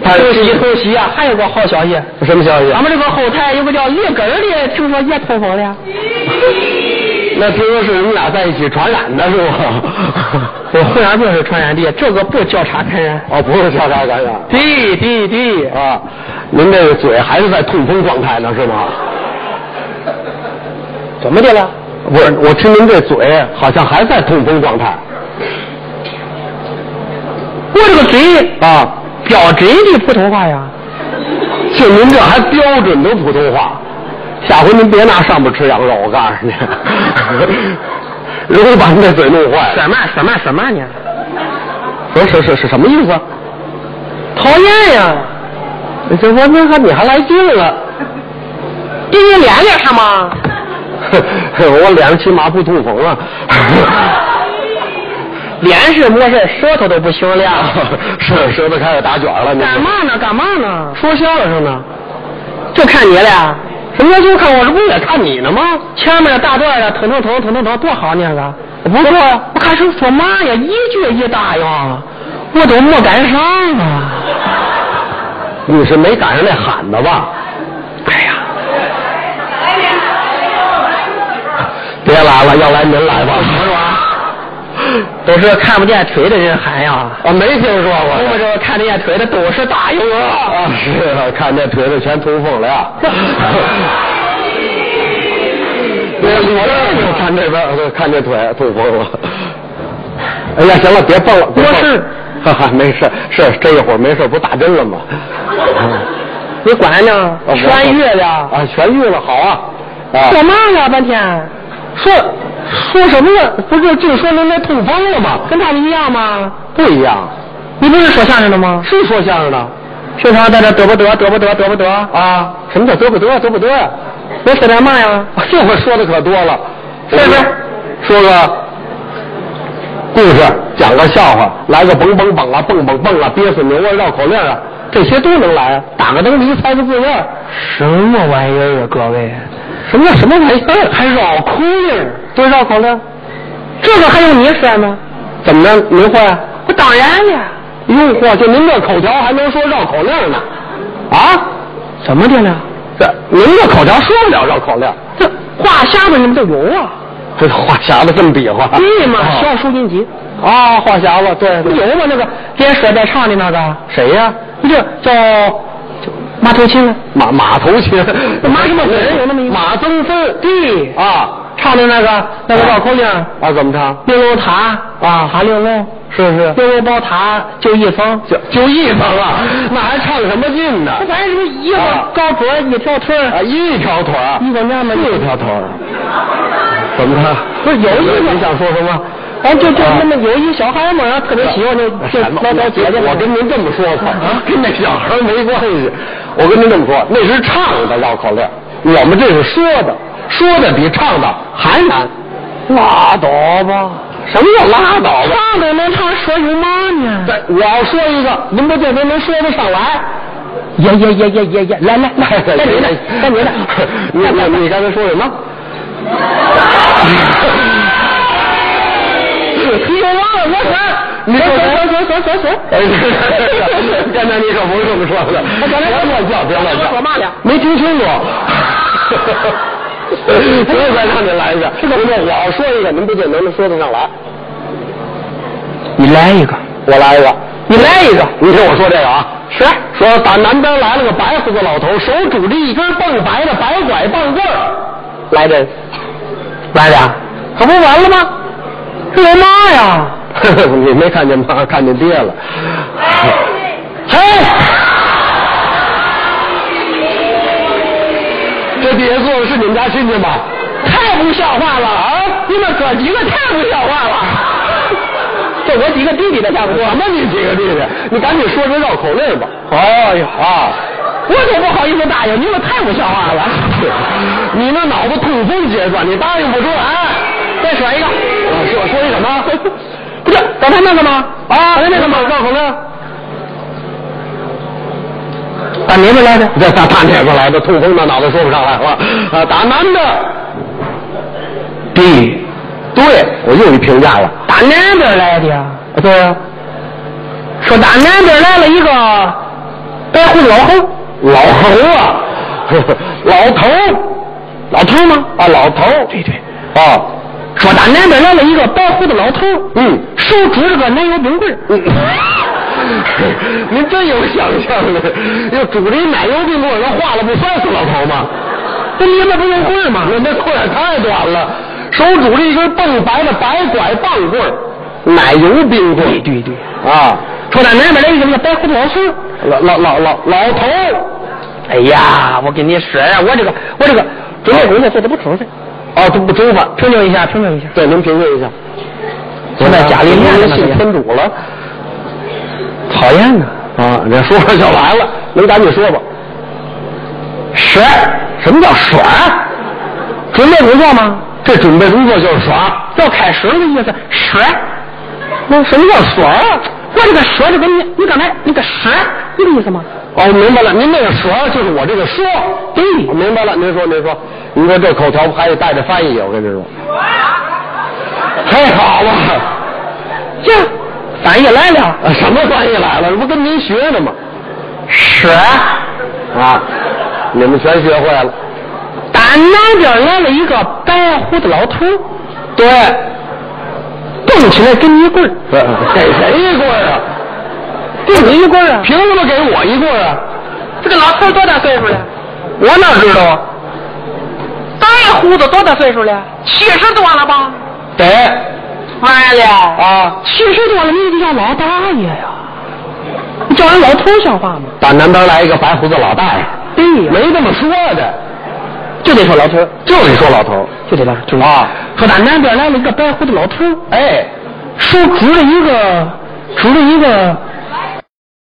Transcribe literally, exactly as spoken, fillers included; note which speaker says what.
Speaker 1: 头喜头喜啊！还有个好消息。
Speaker 2: 什么消息？
Speaker 1: 咱们这个后台有个叫叶根的，听说也通风了。
Speaker 2: 那听说是你们俩在一起传染的是吗？
Speaker 1: 我混染病是传染的，这个不交叉感染。
Speaker 2: 哦，不是交叉感染。
Speaker 1: 对对对。
Speaker 2: 啊，您这个嘴还是在痛风状态呢，是吗？
Speaker 1: 怎么的了？
Speaker 2: 不是，我听您这嘴好像还在痛风状态。
Speaker 1: 我这个嘴
Speaker 2: 啊，
Speaker 1: 标准的普通话呀。
Speaker 2: 就您这还标准的普通话。下回您别拿上边吃羊肉，我告诉你，容易把您这嘴弄坏。
Speaker 1: 什么什么什么呢？
Speaker 2: 说是是是什么意思？
Speaker 1: 讨厌呀！
Speaker 2: 这我那还你还来劲了？
Speaker 1: 给你脸脸上吗？
Speaker 2: 我脸上起码不痛风啊。
Speaker 1: 脸是没事，舌头都不行了。
Speaker 2: 是舌头开始打卷了。
Speaker 1: 干嘛呢？干嘛呢？
Speaker 2: 说相声呢。
Speaker 1: 就看你了。
Speaker 2: 什么叫就看我？这不也看你呢吗？
Speaker 1: 前面的大段的腾腾腾腾腾腾多好那个，
Speaker 2: 不错呀。
Speaker 1: 我看是说嘛呀，一句一答呀，我都没赶上啊。
Speaker 2: 你是没赶上那喊的吧？
Speaker 1: 哎呀，
Speaker 2: 别来了，要来您来吧。
Speaker 1: 是吧？都是看不见腿的人喊呀。
Speaker 2: 啊，没听说过。
Speaker 1: 我们这看得见腿的都是大友啊。
Speaker 2: 啊，是啊，看见腿的全通风了呀。对，我这看这边，看这腿通风了。哎呀，行了，别蹦了，别蹦。
Speaker 1: 没事。
Speaker 2: 哈哈，没事，是这一会儿没事，不打针了吗？
Speaker 1: 你管呢？痊愈了。
Speaker 2: 啊，痊愈了，好啊。啊。
Speaker 1: 说嘛呀？半天。
Speaker 2: 说说什么呀？不是净说您那痛风了吗？
Speaker 1: 跟他们一样吗？
Speaker 2: 不一样。
Speaker 1: 你不是说相声的吗？
Speaker 2: 是说相声的。
Speaker 1: 平常在这嘚不嘚嘚不嘚嘚不嘚
Speaker 2: 啊？什么叫嘚不嘚嘚不嘚呀？
Speaker 1: 我说点嘛呀？
Speaker 2: 这会说的可多了。
Speaker 1: 是不是？
Speaker 2: 说个故事，讲个笑话，来个蹦蹦蹦啊，蹦蹦蹦啊，憋死牛啊，绕口令啊，这些都能来啊。打个灯谜，猜个字样。
Speaker 1: 什么玩意儿啊，各位？
Speaker 2: 什么叫什么玩意儿？
Speaker 1: 还绕口令？
Speaker 2: 对，绕口令。
Speaker 1: 这个还用你说吗？
Speaker 2: 怎么着？您会？
Speaker 1: 我当然了。
Speaker 2: 哟嚯，就您这口条还能说绕口令呢？啊？
Speaker 1: 怎么的了？
Speaker 2: 这您这口条说不了绕口令。
Speaker 1: 这话匣子你们都有啊？
Speaker 2: 这话匣子这么比划？
Speaker 1: 对嘛，小收音机。
Speaker 2: 啊，话匣子，对，
Speaker 1: 有吗？那个边说边唱的那个
Speaker 2: 谁呀？
Speaker 1: 你这叫马头琴。
Speaker 2: 马马头琴。
Speaker 1: 马什么分有那么一
Speaker 2: 马增分。
Speaker 1: 对
Speaker 2: 啊，
Speaker 1: 唱的那个那个绕口令
Speaker 2: 啊，怎么唱？
Speaker 1: 玲珑塔啊，哈玲珑。
Speaker 2: 是是，
Speaker 1: 玲珑宝塔就一层，
Speaker 2: 就就一层啊，那还唱什么劲呢？
Speaker 1: 反正是一个高桌儿，一条腿儿
Speaker 2: 啊，一条腿儿，
Speaker 1: 一个娘们
Speaker 2: 四条腿儿，怎么着？
Speaker 1: 不是有一个
Speaker 2: 你想说什么？
Speaker 1: 哎，就就那么有一小孩嘛，特别喜欢那这老老姐姐。
Speaker 2: 我跟您这么说吧，啊，跟那小孩没关系。我跟您这么说，那是唱的绕口令，我们这是说的，说的比唱的还难。拉倒吧。什么叫拉倒吧？
Speaker 1: 唱的能唱，说有嘛呢？
Speaker 2: 对，我要说一个，您不见得能说得上来。
Speaker 1: 呀呀呀呀呀呀！来来来，该你的，该你的。
Speaker 2: 你你你刚才说什么？
Speaker 1: 你忘了我说，
Speaker 2: 你说
Speaker 1: 说说说说说。
Speaker 2: 刚才你可不是这么说的。
Speaker 1: 刚才
Speaker 2: 别乱叫，别乱叫。
Speaker 1: 说嘛呢？
Speaker 2: 没听清楚。不用再让您来一下。不是，我要说一个，您不见得能说得上来。
Speaker 1: 你来一个，
Speaker 2: 我来一个。
Speaker 1: 你来一个。
Speaker 2: 你听我说这个啊。
Speaker 1: 是。
Speaker 2: 说打南边来了个白胡子老头，手拄着一根蹦白的白拐棒棍儿。来人，
Speaker 1: 来的，可不完了吗？这我妈呀！
Speaker 2: 你没看见妈，看见爹了。嘿，这底下坐的是你们家亲戚吧？
Speaker 1: 太不像话了啊！你们哥几个太不像话了。这我几个弟弟的差不多。
Speaker 2: 什么你几个弟弟？你赶紧说这绕口令吧。
Speaker 1: 哎呀啊！我都不好意思答应，你们太不像话了。
Speaker 2: 你那脑子痛风阶段，你答应不出来。
Speaker 1: 再说一个。
Speaker 2: 啊、说说一什么？
Speaker 1: 不是刚才那个吗？
Speaker 2: 啊，刚才那个吗？绕口令。
Speaker 1: 打哪边来的？
Speaker 2: 这打打哪边来的？痛风的脑子说不上来了。啊，打南的。
Speaker 1: 对，
Speaker 2: 对，我又一评价了。
Speaker 1: 打南边来的呀？
Speaker 2: 对呀、啊。
Speaker 1: 说打南边来了一个白胡子老猴，
Speaker 2: 老猴啊，老头，
Speaker 1: 老头吗？
Speaker 2: 啊，老头，
Speaker 1: 对对。
Speaker 2: 啊，
Speaker 1: 说打南边来了一个白胡子老头，
Speaker 2: 嗯，
Speaker 1: 手拄着个奶油冰棍儿。
Speaker 2: 嗯，您真有想象力，要拄着一奶油冰棍儿，那化了不摔死老头吗？
Speaker 1: 那你们不用棍儿吗？
Speaker 2: 那那裤也太短了，手拄着一根蹦白的白拐棒棍儿，奶油冰棍儿。
Speaker 1: 对对对。
Speaker 2: 啊，
Speaker 1: 说打南边来一个那个白胡子老头，
Speaker 2: 老老老老老头。
Speaker 1: 哎呀，我跟你说呀，我这个我这个准备工作做的不充分。
Speaker 2: 哦，这不中分，
Speaker 1: 评评一下，评评一下。
Speaker 2: 对，您评评一下。
Speaker 1: 现在家里面
Speaker 2: 您信天主了，
Speaker 1: 讨厌呢
Speaker 2: 啊！这说说就来了，您赶紧说吧。
Speaker 1: 耍？
Speaker 2: 什么叫耍？
Speaker 1: 准备工作吗？
Speaker 2: 这准备工作就是耍，
Speaker 1: 要开始了的意思。耍？
Speaker 2: 那什么叫耍？
Speaker 1: 我这个说这个你你刚才那个耍，你的意思吗？
Speaker 2: 哦，明白了，您那个耍就是我这个说。
Speaker 1: 对，
Speaker 2: 我明白了，您说您说，您说这口条还得带着翻译，我跟您说。太好了，
Speaker 1: 呀，翻译来了。
Speaker 2: 啊、什么翻译来了？这不跟您学的吗？
Speaker 1: 耍
Speaker 2: 啊，你们全学会了。
Speaker 1: 打南边来了一个白胡子老头，
Speaker 2: 对，
Speaker 1: 蹦起来给你一棍儿。
Speaker 2: 给谁一棍儿啊？
Speaker 1: 给你一棍儿啊？
Speaker 2: 凭什么给我一棍儿啊？
Speaker 1: 这个老头多大岁数了？
Speaker 2: 我哪知道啊？
Speaker 1: 白胡子多大岁数了？七十多了吧？
Speaker 2: 得，
Speaker 1: 完了
Speaker 2: 啊，
Speaker 1: 七十多了，你得叫老大爷呀！你叫人老头像话吗？
Speaker 2: 打南边来一个白胡子老大爷，
Speaker 1: 对呀，
Speaker 2: 没这么说的，
Speaker 1: 就得说老头，
Speaker 2: 就得说老头，
Speaker 1: 就得了，就
Speaker 2: 啊。
Speaker 1: 说打南边来了一个白胡子老头，
Speaker 2: 哎，
Speaker 1: 手拄着一个拄着一个